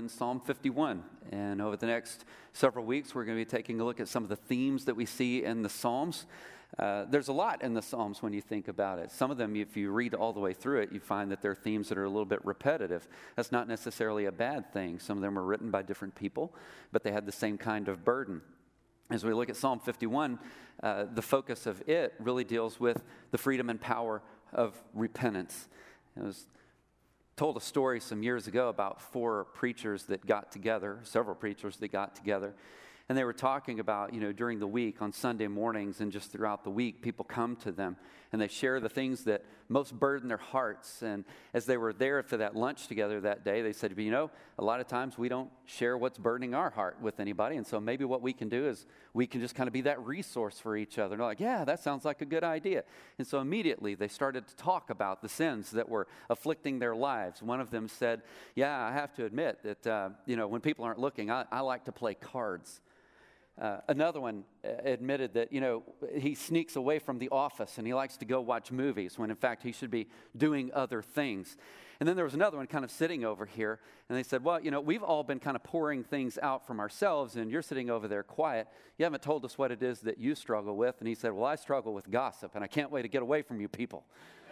in Psalm 51. And over the next several weeks, we're going to be taking a look at some of the themes that we see in the Psalms. There's a lot in the Psalms when you think about it. Some of them, if you read all the way through it, you find that there are themes that are a little bit repetitive. That's not necessarily a bad thing. Some of them are written by different people, but they had the same kind of burden. As we look at Psalm 51, the focus of it really deals with the freedom and power of repentance. I was told a story some years ago about several preachers that got together, and they were talking about, during the week on Sunday mornings and just throughout the week, people come to them and they share the things that most burden their hearts. And as they were there for that lunch together that day, they said, a lot of times we don't share what's burdening our heart with anybody. And so maybe what we can do is we can just kind of be that resource for each other. And they're like, yeah, that sounds like a good idea. And so immediately they started to talk about the sins that were afflicting their lives. One of them said, yeah, I have to admit that, when people aren't looking, I like to play cards. Another one admitted that, he sneaks away from the office and he likes to go watch movies when, in fact, he should be doing other things. And then there was another one kind of sitting over here, and they said, well, we've all been kind of pouring things out from ourselves, and you're sitting over there quiet. You haven't told us what it is that you struggle with. And he said, well, I struggle with gossip, and I can't wait to get away from you people.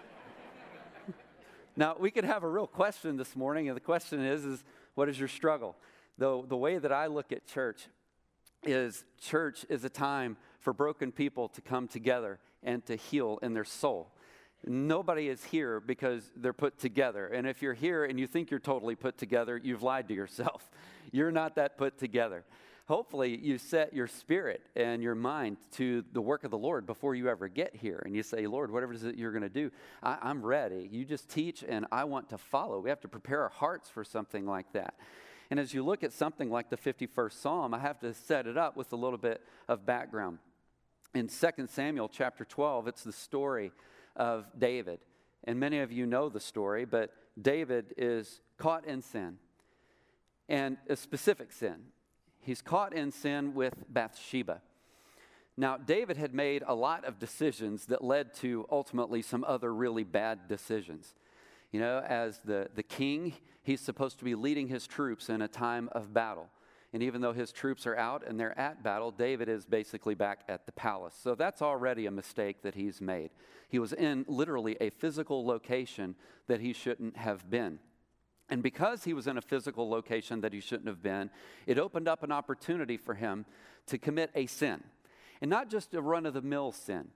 Now, we could have a real question this morning, and the question is what is your struggle? The way that I look at church is a time for broken people to come together and to heal in their soul. Nobody is here because they're put together. And if you're here and you think you're totally put together, you've lied to yourself. You're not that put together. Hopefully, you set your spirit and your mind to the work of the Lord before you ever get here. And you say, Lord, whatever it is that you're going to do, I'm ready. You just teach and I want to follow. We have to prepare our hearts for something like that. And as you look at something like the 51st Psalm, I have to set it up with a little bit of background. In 2 Samuel chapter 12, it's the story of David. And many of you know the story, but David is caught in sin, and a specific sin. He's caught in sin with Bathsheba. Now, David had made a lot of decisions that led to ultimately some other really bad decisions. As the king, he's supposed to be leading his troops in a time of battle. And even though his troops are out and they're at battle, David is basically back at the palace. So that's already a mistake that he's made. He was in literally a physical location that he shouldn't have been. And because he was in a physical location that he shouldn't have been, it opened up an opportunity for him to commit a sin. And not just a run-of-the-mill sin.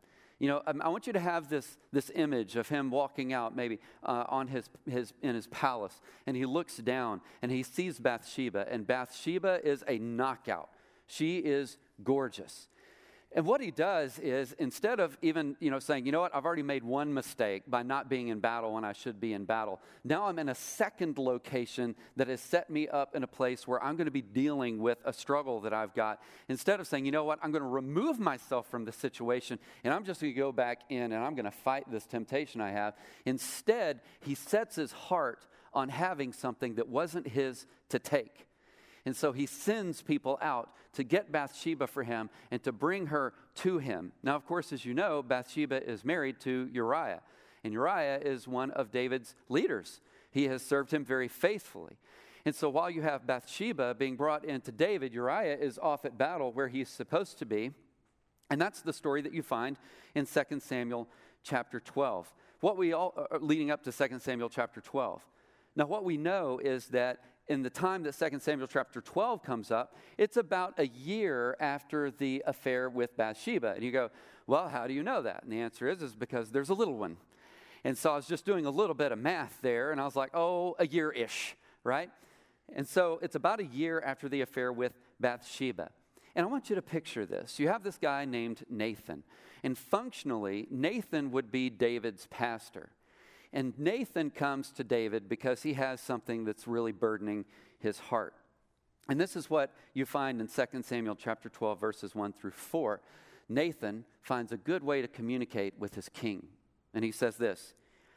I want you to have this image of him walking out maybe on in his palace, and he looks down and he sees Bathsheba, and Bathsheba is a knockout. She is gorgeous. And what he does is, instead of even, saying, I've already made one mistake by not being in battle when I should be in battle. Now I'm in a second location that has set me up in a place where I'm going to be dealing with a struggle that I've got. Instead of saying, I'm going to remove myself from the situation and I'm just going to go back in and I'm going to fight this temptation I have. Instead, he sets his heart on having something that wasn't his to take. And so he sends people out to get Bathsheba for him and to bring her to him. Now, of course, as you know, Bathsheba is married to Uriah. And Uriah is one of David's leaders. He has served him very faithfully. And so while you have Bathsheba being brought into David, Uriah is off at battle where he's supposed to be. And that's the story that you find in 2 Samuel chapter 12. Leading up to 2 Samuel chapter 12. Now, what we know is that in the time that 2 Samuel chapter 12 comes up, it's about a year after the affair with Bathsheba. And you go, well, how do you know that? And the answer is because there's a little one. And so I was just doing a little bit of math there, and I was like, a year-ish, right? And so it's about a year after the affair with Bathsheba. And I want you to picture this. You have this guy named Nathan. And functionally, Nathan would be David's pastor. And Nathan comes to David because he has something that's really burdening his heart. And this is what you find in 2 Samuel chapter 12, verses 1 through 4. Nathan finds a good way to communicate with his king. And he says this.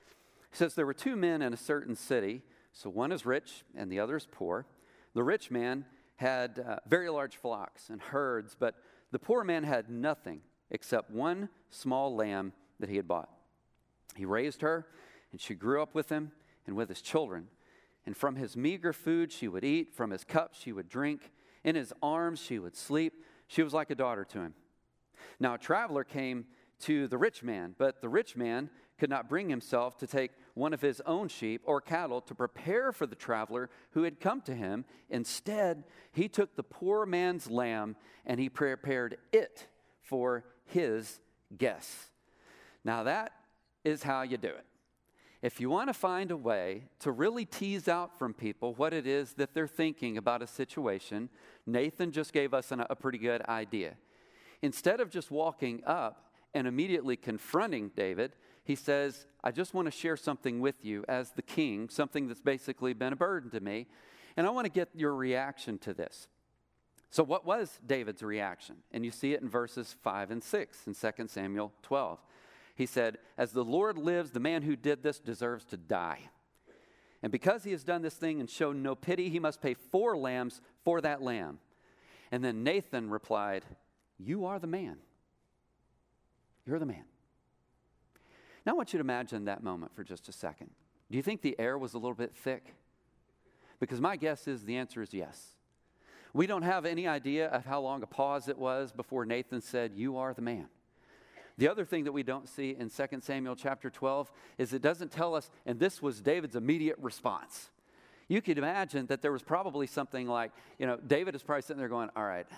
He says, there were two men in a certain city. So one is rich and the other is poor. The rich man had very large flocks and herds, but the poor man had nothing except one small lamb that he had bought. He raised her, and she grew up with him and with his children. And from his meager food she would eat, from his cup she would drink, in his arms she would sleep. She was like a daughter to him. Now a traveler came to the rich man, but the rich man could not bring himself to take one of his own sheep or cattle to prepare for the traveler who had come to him. Instead, he took the poor man's lamb and he prepared it for his guests. Now that is how you do it. If you want to find a way to really tease out from people what it is that they're thinking about a situation, Nathan just gave us a pretty good idea. Instead of just walking up and immediately confronting David, he says, I just want to share something with you as the king, something that's basically been a burden to me, and I want to get your reaction to this. So what was David's reaction? And you see it in verses 5 and 6 in 2 Samuel 12. He said, as the Lord lives, the man who did this deserves to die. And because he has done this thing and shown no pity, he must pay 4 lambs for that lamb. And then Nathan replied, you are the man. You're the man. Now I want you to imagine that moment for just a second. Do you think the air was a little bit thick? Because my guess is the answer is yes. We don't have any idea of how long a pause it was before Nathan said, you are the man. The other thing that we don't see in 2 Samuel chapter 12 is it doesn't tell us, and this was David's immediate response. You could imagine that there was probably something like, David is probably sitting there going, all right,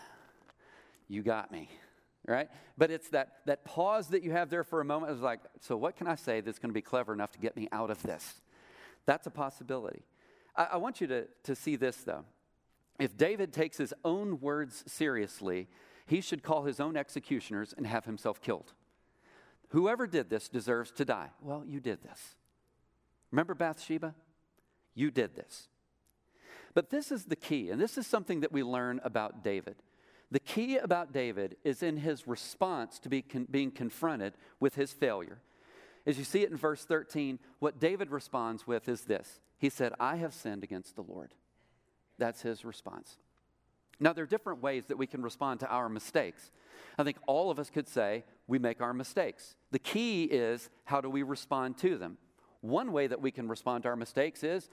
you got me, right? But it's that pause that you have there for a moment. It's like, so what can I say that's going to be clever enough to get me out of this? That's a possibility. I want you to see this, though. If David takes his own words seriously, he should call his own executioners and have himself killed. Whoever did this deserves to die. Well, you did this. Remember Bathsheba? You did this. But this is the key, and this is something that we learn about David. The key about David is in his response to being confronted with his failure. As you see it in verse 13, what David responds with is this. He said, I have sinned against the Lord. That's his response. Now, there are different ways that we can respond to our mistakes. I think all of us could say we make our mistakes. The key is, how do we respond to them? One way that we can respond to our mistakes is,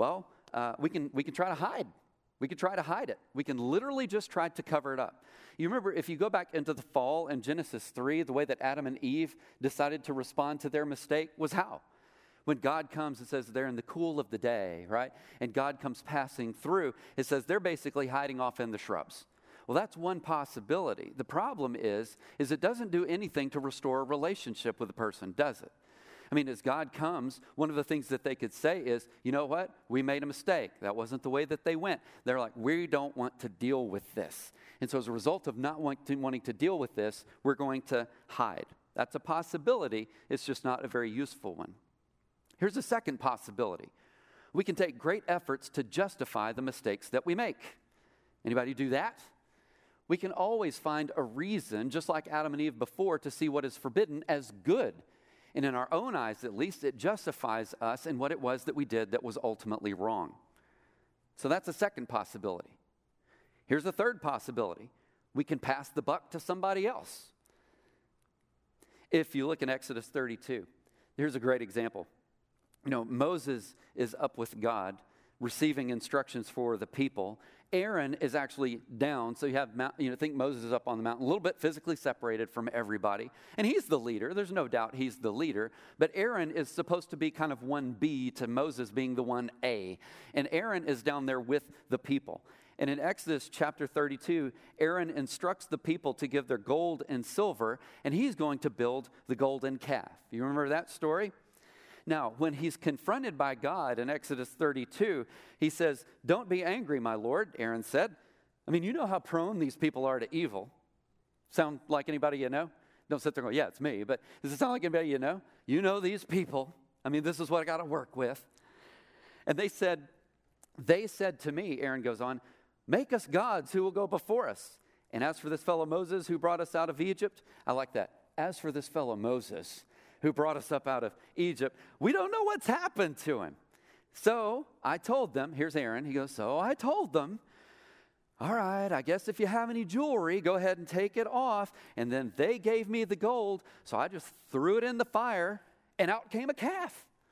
we can try to hide. We could try to hide it. We can literally just try to cover it up. You remember, if you go back into the fall in Genesis 3, the way that Adam and Eve decided to respond to their mistake was how? When God comes, it says they're in the cool of the day, right? And God comes passing through. It says they're basically hiding off in the shrubs. Well, that's one possibility. The problem is it doesn't do anything to restore a relationship with a person, does it? I mean, as God comes, one of the things that they could say is, you know what? We made a mistake. That wasn't the way that they went. They're like, we don't want to deal with this. And so as a result of not wanting to deal with this, we're going to hide. That's a possibility. It's just not a very useful one. Here's a second possibility. We can take great efforts to justify the mistakes that we make. Anybody do that? We can always find a reason, just like Adam and Eve before, to see what is forbidden as good. And in our own eyes, at least, it justifies us in what it was that we did that was ultimately wrong. So that's a second possibility. Here's a third possibility. We can pass the buck to somebody else. If you look in Exodus 32, here's a great example. Moses is up with God, receiving instructions for the people. Aaron is actually down, so you have, think Moses is up on the mountain, a little bit physically separated from everybody. And he's the leader. There's no doubt he's the leader. But Aaron is supposed to be kind of 1B to Moses being the 1A. And Aaron is down there with the people. And in Exodus chapter 32, Aaron instructs the people to give their gold and silver, and he's going to build the golden calf. You remember that story? Now, when he's confronted by God in Exodus 32, he says, don't be angry, my Lord, Aaron said. I mean, you know how prone these people are to evil. Sound like anybody you know? Don't sit there and go, yeah, it's me. But does it sound like anybody you know? You know these people. I mean, this is what I got to work with. And they said to me, Aaron goes on, make us gods who will go before us. And as for this fellow Moses who brought us out of Egypt, I like that. As for this fellow Moses who brought us up out of Egypt, we don't know what's happened to him. So I told them, here's Aaron, he goes, so I told them, all right, I guess if you have any jewelry, go ahead and take it off. And then they gave me the gold, so I just threw it in the fire, and out came a calf.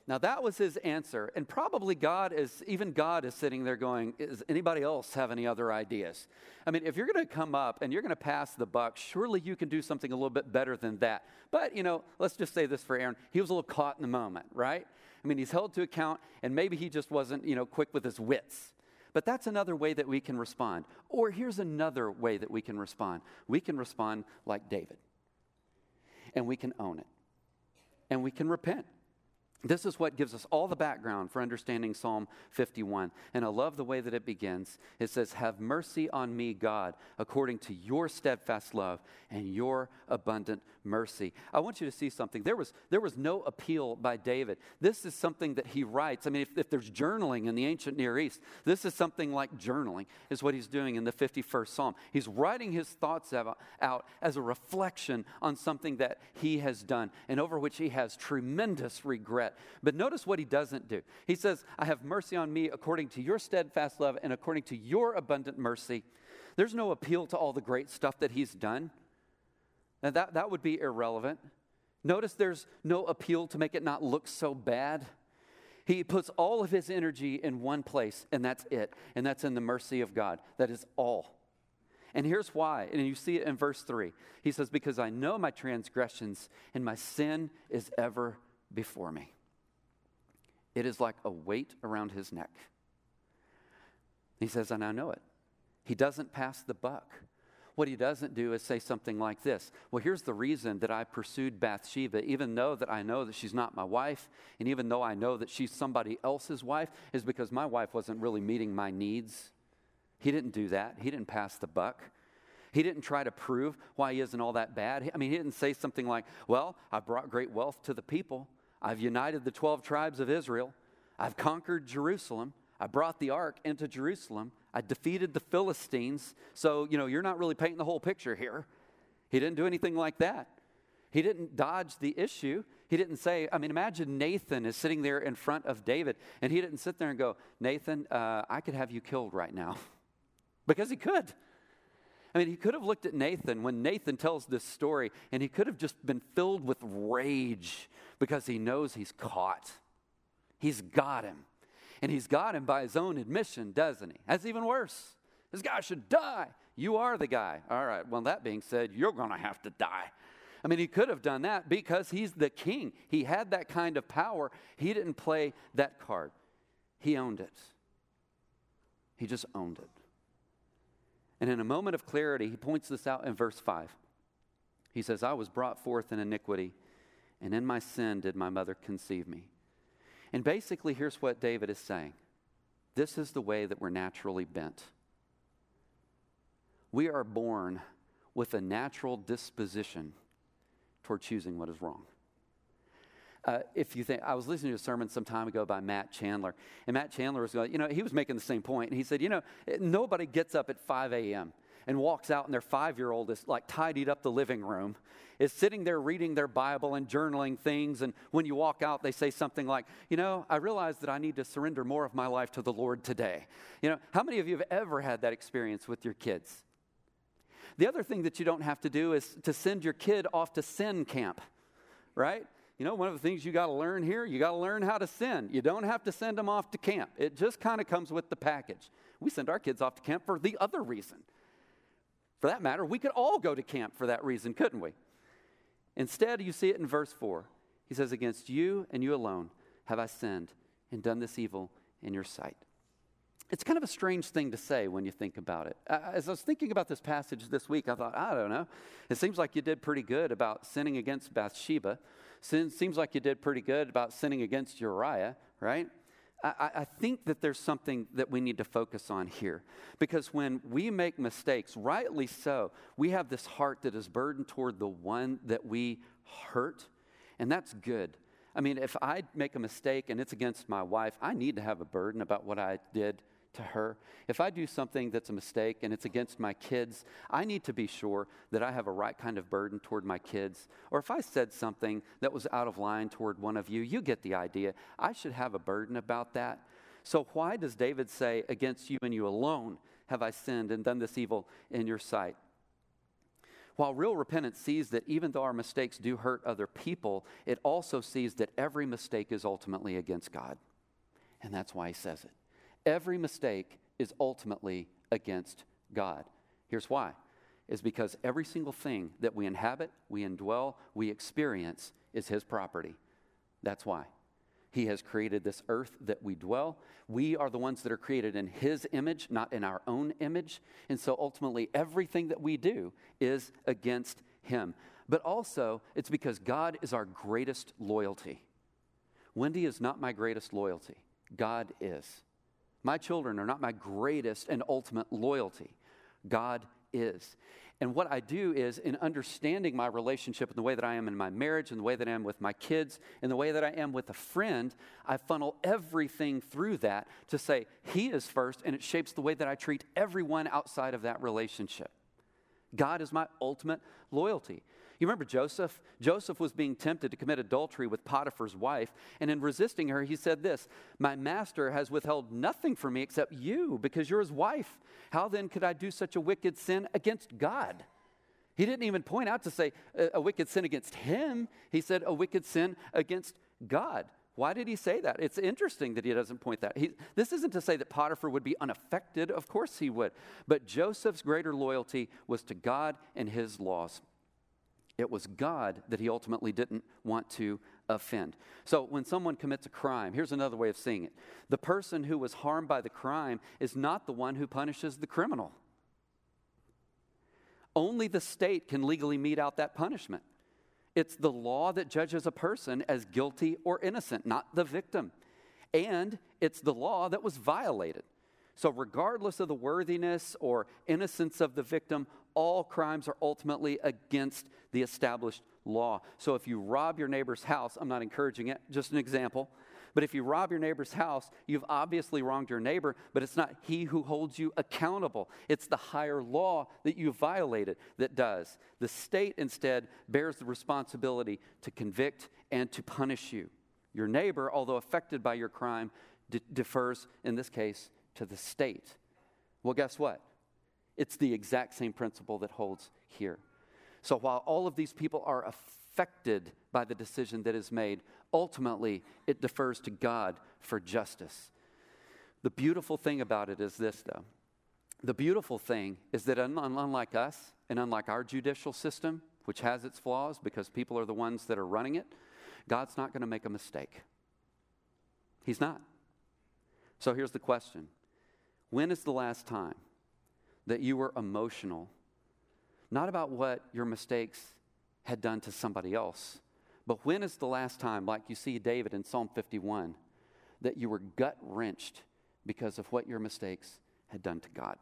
Now that was his answer, and probably God is sitting there going, does anybody else have any other ideas? I mean, if you're going to come up and you're going to pass the buck, surely you can do something a little bit better than that. But, let's just say this for Aaron. He was a little caught in the moment, right? I mean, he's held to account, and maybe he just wasn't, quick with his wits. But that's another way that we can respond. Or here's another way that we can respond. We can respond like David, and we can own it, and we can repent. This is what gives us all the background for understanding Psalm 51. And I love the way that it begins. It says, have mercy on me, God, according to your steadfast love and your abundant mercy. I want you to see something. There was no appeal by David. This is something that he writes. I mean, if there's journaling in the ancient Near East, this is something like journaling is what he's doing in the 51st Psalm. He's writing his thoughts out as a reflection on something that he has done and over which he has tremendous regret. But notice what he doesn't do. He says, I have mercy on me according to your steadfast love and according to your abundant mercy. There's no appeal to all the great stuff that he's done. Now that would be irrelevant. Notice there's no appeal to make it not look so bad. He puts all of his energy in one place, and that's it. And that's in the mercy of God. That is all. And here's why. And you see it in verse 3. He says, because I know my transgressions and my sin is ever before me. It is like a weight around his neck. He says, and I know it. He doesn't pass the buck. What he doesn't do is say something like this. Well, here's the reason that I pursued Bathsheba, even though that I know that she's not my wife, and even though I know that she's somebody else's wife, is because my wife wasn't really meeting my needs. He didn't do that. He didn't pass the buck. He didn't try to prove why he isn't all that bad. I mean, he didn't say something like, well, I brought great wealth to the people. I've united the 12 tribes of Israel. I've conquered Jerusalem. I brought the ark into Jerusalem. I defeated the Philistines. So, you're not really painting the whole picture here. He didn't do anything like that. He didn't dodge the issue. He didn't say, imagine Nathan is sitting there in front of David, and he didn't sit there and go, Nathan, I could have you killed right now. Because he could. He could have looked at Nathan when Nathan tells this story, and he could have just been filled with rage because he knows he's caught. He's got him. And he's got him by his own admission, doesn't he? That's even worse. This guy should die. You are the guy. All right, well, that being said, you're going to have to die. He could have done that because he's the king. He had that kind of power. He didn't play that card. He owned it. He just owned it. And in a moment of clarity, he points this out in verse 5. He says, I was brought forth in iniquity, and in my sin did my mother conceive me. And basically, here's what David is saying. This is the way that we're naturally bent. We are born with a natural disposition toward choosing what is wrong. If you think, I was listening to a sermon some time ago by Matt Chandler, and Matt Chandler was going, he was making the same point, and he said, nobody gets up at 5 a.m. and walks out and their 5-year-old is like tidied up the living room, is sitting there reading their Bible and journaling things, and when you walk out, they say something like, I realize that I need to surrender more of my life to the Lord today. How many of you have ever had that experience with your kids? The other thing that you don't have to do is to send your kid off to sin camp, right? One of the things you got to learn here, you got to learn how to sin. You don't have to send them off to camp. It just kind of comes with the package. We send our kids off to camp for the other reason. For that matter, we could all go to camp for that reason, couldn't we? Instead, you see it in verse 4. He says, against you and you alone have I sinned and done this evil in your sight. It's kind of a strange thing to say when you think about it. As I was thinking about this passage this week, I thought, I don't know. It seems like you did pretty good about sinning against Bathsheba. Seems like you did pretty good about sinning against Uriah, right? I think that there's something that we need to focus on here. Because when we make mistakes, rightly so, we have this heart that is burdened toward the one that we hurt, and that's good. If I make a mistake and it's against my wife, I need to have a burden about what I did to her. If I do something that's a mistake and it's against my kids, I need to be sure that I have a right kind of burden toward my kids. Or if I said something that was out of line toward one of you, you get the idea. I should have a burden about that. So why does David say, against you and you alone have I sinned and done this evil in your sight? While real repentance sees that even though our mistakes do hurt other people, it also sees that every mistake is ultimately against God. And that's why he says it. Every mistake is ultimately against God. Here's why. Is because every single thing that we inhabit, we indwell, we experience is his property. That's why. He has created this earth that we dwell. We are the ones that are created in his image, not in our own image. And so ultimately, everything that we do is against him. But also, it's because God is our greatest loyalty. Wendy is not my greatest loyalty. God is. My children are not my greatest and ultimate loyalty. God is. And what I do is, in understanding my relationship and the way that I am in my marriage and the way that I am with my kids and the way that I am with a friend, I funnel everything through that to say, he is first, and it shapes the way that I treat everyone outside of that relationship. God is my ultimate loyalty. You remember Joseph? Joseph was being tempted to commit adultery with Potiphar's wife, and in resisting her, he said this, "My master has withheld nothing from me except you, because you're his wife. How then could I do such a wicked sin against God?" He didn't even point out to say a wicked sin against him. He said a wicked sin against God. Why did he say that? It's interesting that he doesn't point that. This isn't to say that Potiphar would be unaffected. Of course he would. But Joseph's greater loyalty was to God and his laws. It was God that he ultimately didn't want to offend. So when someone commits a crime, here's another way of seeing it. The person who was harmed by the crime is not the one who punishes the criminal. Only the state can legally mete out that punishment. It's the law that judges a person as guilty or innocent, not the victim. And it's the law that was violated. So regardless of the worthiness or innocence of the victim, all crimes are ultimately against the established law. So if you rob your neighbor's house, I'm not encouraging it, just an example, but if you rob your neighbor's house, you've obviously wronged your neighbor, but it's not he who holds you accountable. It's the higher law that you violated that does. The state instead bears the responsibility to convict and to punish you. Your neighbor, although affected by your crime, defers, in this case, to the state. Well, guess what? It's the exact same principle that holds here. So while all of these people are affected by the decision that is made, ultimately it defers to God for justice. The beautiful thing about it is this, though. The beautiful thing is that unlike us and unlike our judicial system, which has its flaws because people are the ones that are running it, God's not going to make a mistake. He's not. So here's the question. When is the last time that you were emotional, not about what your mistakes had done to somebody else, but when is the last time, like you see David in Psalm 51, that you were gut-wrenched because of what your mistakes had done to God?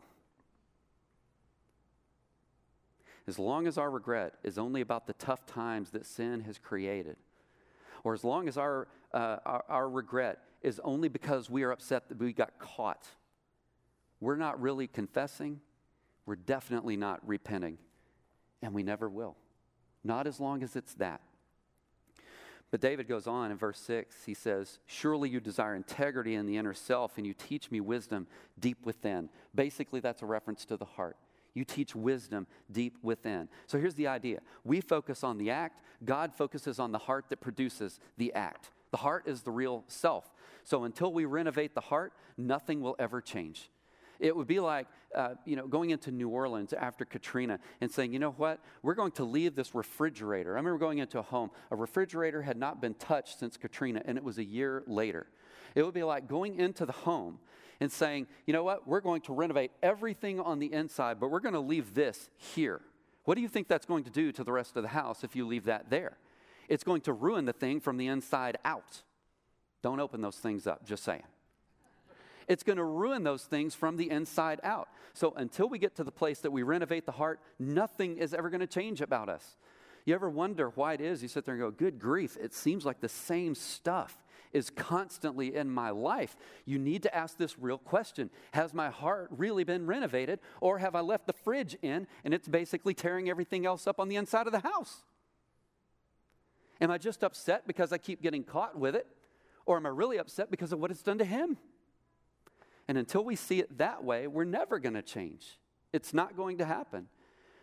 As long as our regret is only about the tough times that sin has created, or as long as our regret is only because we are upset that we got caught, we're not really confessing, we're definitely not repenting, and we never will. Not as long as it's that. But David goes on in verse 6, he says, "Surely you desire integrity in the inner self, and you teach me wisdom deep within." Basically, that's a reference to the heart. You teach wisdom deep within. So here's the idea. We focus on the act. God focuses on the heart that produces the act. The heart is the real self. So until we renovate the heart, nothing will ever change. It would be like, going into New Orleans after Katrina and saying, you know what, we're going to leave this refrigerator. I remember going into a home. A refrigerator had not been touched since Katrina, and it was a year later. It would be like going into the home and saying, you know what, we're going to renovate everything on the inside, but we're going to leave this here. What do you think that's going to do to the rest of the house if you leave that there? It's going to ruin the thing from the inside out. Don't open those things up, just saying. It's going to ruin those things from the inside out. So until we get to the place that we renovate the heart, nothing is ever going to change about us. You ever wonder why it is? You sit there and go, good grief, it seems like the same stuff is constantly in my life. You need to ask this real question. Has my heart really been renovated, or have I left the fridge in and it's basically tearing everything else up on the inside of the house? Am I just upset because I keep getting caught with it, or am I really upset because of what it's done to him? And until we see it that way, we're never going to change. It's not going to happen.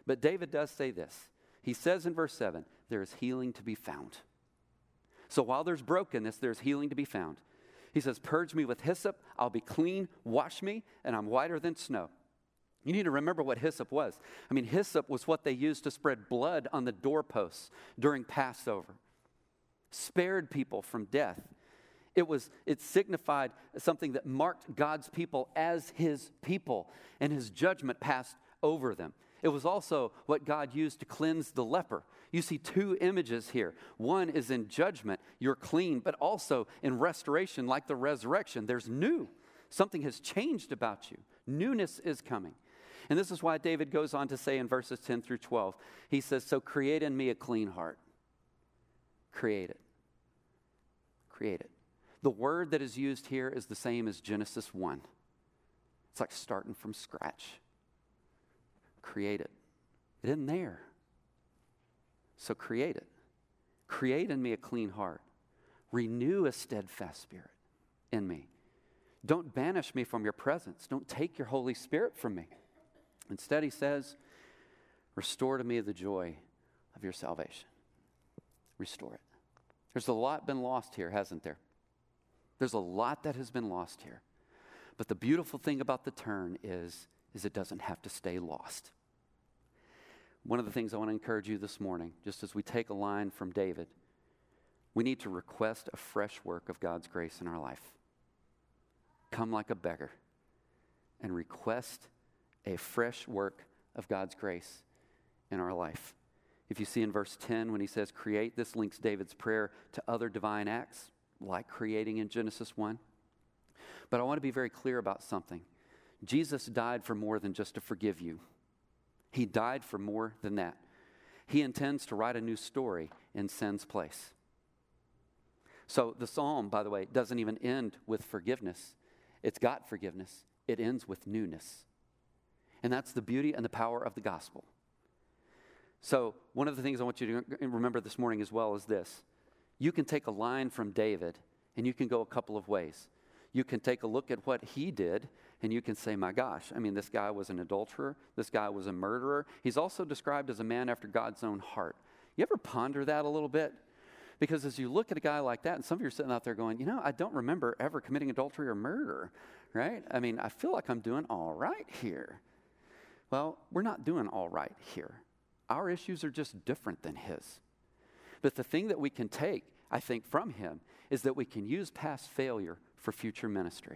But David does say this. He says in verse 7, there is healing to be found. So while there's brokenness, there's healing to be found. He says, purge me with hyssop, I'll be clean, wash me, and I'm whiter than snow. You need to remember what hyssop was. I mean, hyssop was what they used to spread blood on the doorposts during Passover. Spared people from death. It signified something that marked God's people as his people, and his judgment passed over them. It was also what God used to cleanse the leper. You see two images here. One is in judgment, you're clean, but also in restoration, like the resurrection. There's new. Something has changed about you. Newness is coming. And this is why David goes on to say in verses 10 through 12, he says, so create in me a clean heart. Create it. Create it. The word that is used here is the same as Genesis 1. It's like starting from scratch. Create it. It isn't there. So create it. Create in me a clean heart. Renew a steadfast spirit in me. Don't banish me from your presence. Don't take your Holy Spirit from me. Instead, he says, restore to me the joy of your salvation. Restore it. There's a lot been lost here, hasn't there? There's a lot that has been lost here. But the beautiful thing about the turn is it doesn't have to stay lost. One of the things I want to encourage you this morning, just as we take a line from David, we need to request a fresh work of God's grace in our life. Come like a beggar and request a fresh work of God's grace in our life. If you see in verse 10 when he says create, this links David's prayer to other divine acts, like creating in Genesis 1. But I want to be very clear about something. Jesus died for more than just to forgive you. He died for more than that. He intends to write a new story in sin's place. So the psalm, by the way, doesn't even end with forgiveness. It's got forgiveness. It ends with newness. And that's the beauty and the power of the gospel. So one of the things I want you to remember this morning as well is this. You can take a line from David and you can go a couple of ways. You can take a look at what he did and you can say, my gosh, I mean, this guy was an adulterer. This guy was a murderer. He's also described as a man after God's own heart. You ever ponder that a little bit? Because as you look at a guy like that, and some of you are sitting out there going, I don't remember ever committing adultery or murder, right? I mean, I feel like I'm doing all right here. Well, we're not doing all right here. Our issues are just different than his. But the thing that we can take, I think, from him is that we can use past failure for future ministry.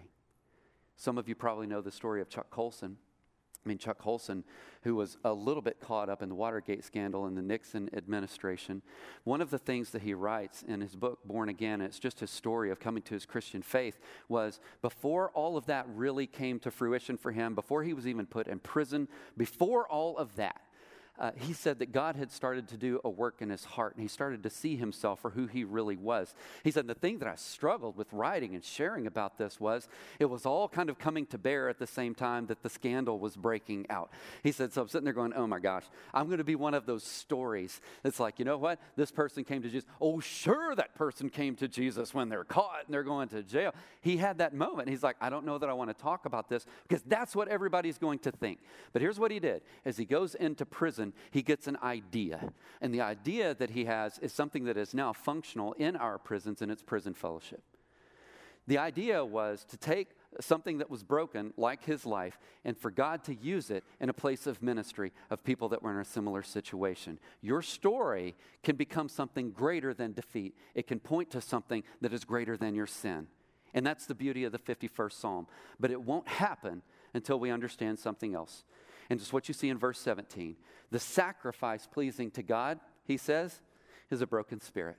Some of you probably know the story of Chuck Colson. Chuck Colson, who was a little bit caught up in the Watergate scandal in the Nixon administration. One of the things that he writes in his book, Born Again, and it's just his story of coming to his Christian faith, was before all of that really came to fruition for him, before he was even put in prison, before all of that, he said that God had started to do a work in his heart, and he started to see himself for who he really was. He said, the thing that I struggled with writing and sharing about this was, it was all kind of coming to bear at the same time that the scandal was breaking out. He said, so I'm sitting there going, oh my gosh, I'm going to be one of those stories. It's like, you know what? This person came to Jesus. Oh, sure, that person came to Jesus when they're caught and they're going to jail. He had that moment. He's like, I don't know that I want to talk about this because that's what everybody's going to think. But here's what he did. As he goes into prison, he gets an idea. And the idea that he has is something that is now functional in our prisons, and it's prison fellowship. The idea was to take something that was broken, like his life, and for God to use it in a place of ministry of people that were in a similar situation. Your story can become something greater than defeat. It can point to something that is greater than your sin. And that's the beauty of the 51st Psalm. But it won't happen until we understand something else. And just what you see in verse 17. The sacrifice pleasing to God, he says, is a broken spirit.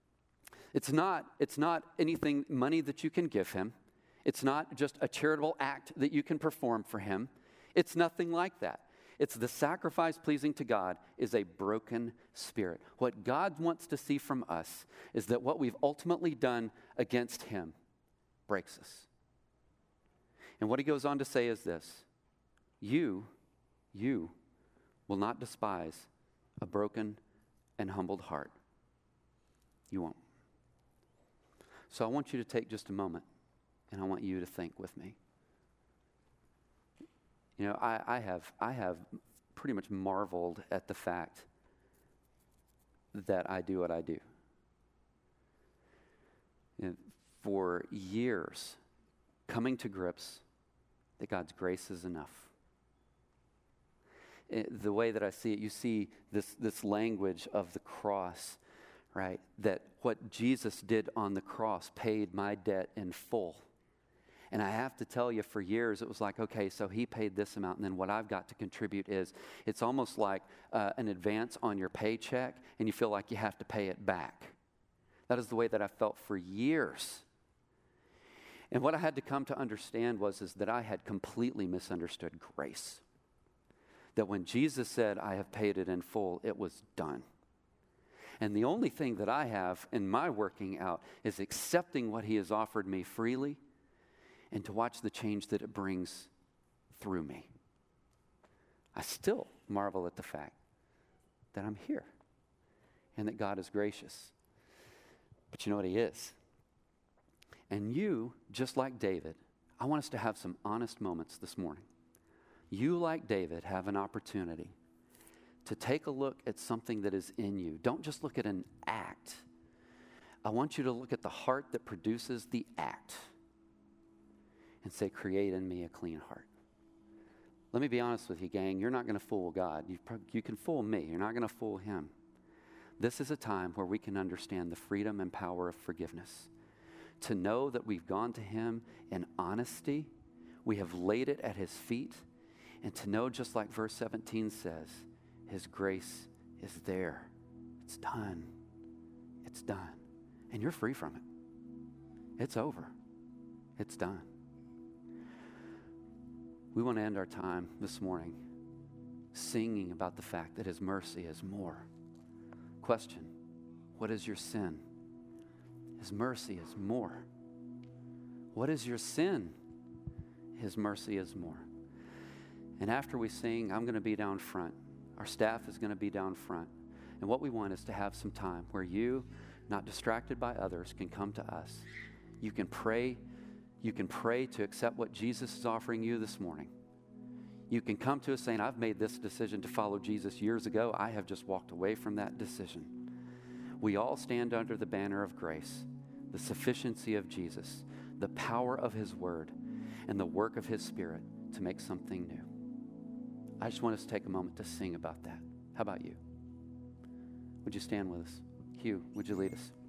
It's not anything, money that you can give him. It's not just a charitable act that you can perform for him. It's nothing like that. It's the sacrifice pleasing to God is a broken spirit. What God wants to see from us is that what we've ultimately done against him breaks us. And what he goes on to say is this. You will not despise a broken and humbled heart. You won't. So I want you to take just a moment, and I want you to think with me. I have pretty much marveled at the fact that I do what I do. For years, coming to grips that God's grace is enough. The way that I see it, you see this language of the cross, right? That what Jesus did on the cross paid my debt in full. And I have to tell you, for years, it was like, okay, so he paid this amount, and then what I've got to contribute is, it's almost like an advance on your paycheck, and you feel like you have to pay it back. That is the way that I felt for years. And what I had to come to understand is that I had completely misunderstood grace. That when Jesus said, I have paid it in full, it was done. And the only thing that I have in my working out is accepting what he has offered me freely and to watch the change that it brings through me. I still marvel at the fact that I'm here and that God is gracious. But you know what he is? And you, just like David, I want us to have some honest moments this morning. You, like David, have an opportunity to take a look at something that is in you. Don't just look at an act. I want you to look at the heart that produces the act and say, create in me a clean heart. Let me be honest with you, gang. You're not going to fool God. You can fool me. You're not going to fool him. This is a time where we can understand the freedom and power of forgiveness. To know that we've gone to him in honesty, we have laid it at his feet, and to know, just like verse 17 says, his grace is there. It's done. It's done. And you're free from it. It's over. It's done. We want to end our time this morning singing about the fact that his mercy is more. Question, what is your sin? His mercy is more. What is your sin? His mercy is more. And after we sing, I'm going to be down front. Our staff is going to be down front. And what we want is to have some time where you, not distracted by others, can come to us. You can pray. You can pray to accept what Jesus is offering you this morning. You can come to us saying, I've made this decision to follow Jesus years ago. I have just walked away from that decision. We all stand under the banner of grace, the sufficiency of Jesus, the power of his word, and the work of his Spirit to make something new. I just want us to take a moment to sing about that. How about you? Would you stand with us? Hugh, would you lead us?